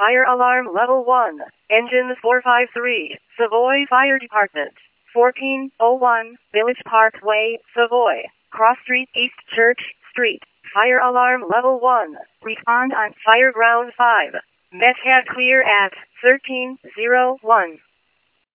Fire alarm level 1. Engine 453. Savoy Fire Department. 1401 Village Parkway, Savoy. Cross Street, East Church Street. Fire alarm level 1. Respond on Fireground 5. Met head clear at 1301.